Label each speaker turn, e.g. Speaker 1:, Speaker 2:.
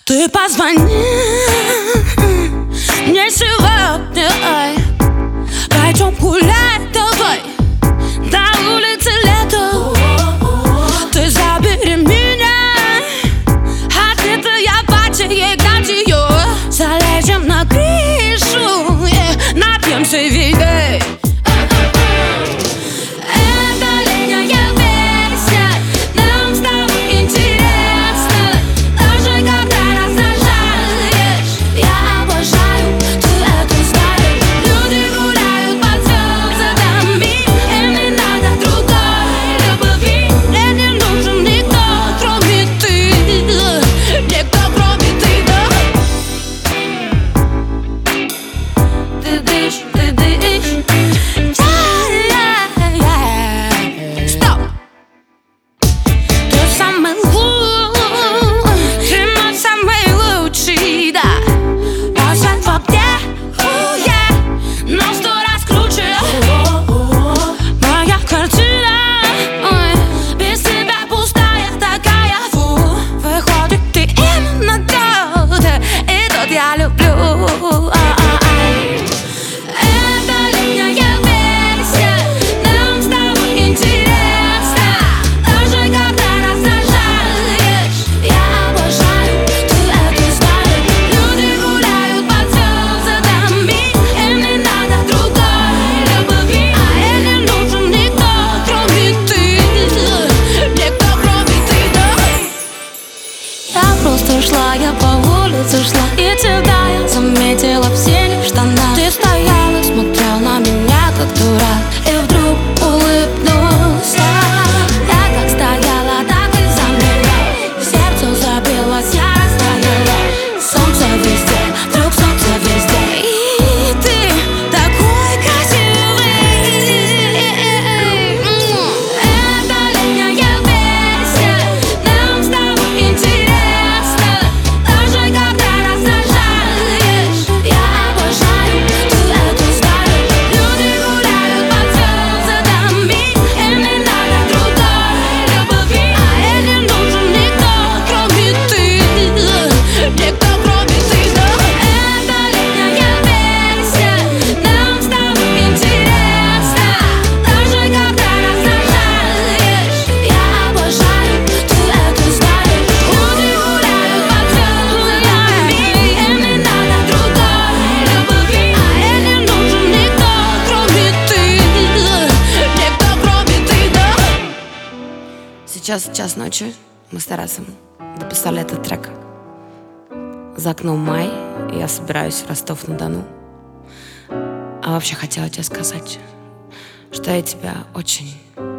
Speaker 1: Ты позвони мне сегодня, пойдем гулять давай, на улице лето. Ты забери меня, одетая в платье гладью, залезем на крышу, напьемся виной. Я люблю. Это летняя версия, нам с тобой интересно. Даже когда раздражаешь, я обожаю, ты это знаешь. Люди гуляют под звездами, им не надо другой любви. А им не нужен никто, кроме ты. Никто, кроме ты, да. Я просто шла, я по улице шла, и тебя я заметила в синих штанах. Ты стоял и смотрел на меня, как дурак, и вдруг улыбнулся. Я как стояла, так и замерла, сердце забилось, я растаяла. Солнце везде, вдруг солнце везде, и ты такой красивый. Это летняя версия, нам с тобой интересно. Даже когда раздражаешь, я обожаю, ты это знаешь. Люди гуляют под звездами, им не надо другой любви. А им не нужен никто, кроме ты. Никто, кроме ты, да. Это летняя версия, нам с тобой интересно. Даже когда раздражаешь, я обожаю, ты это знаешь. Люди гуляют под звездами, им не надо другой любви. А им не нужен никто, кроме ты. Никто, кроме ты, да.
Speaker 2: Сейчас час ночи, мы с Тарасом дописали этот трек. За окном май, и я собираюсь в Ростов-на-Дону. А вообще хотела тебе сказать, что я тебя очень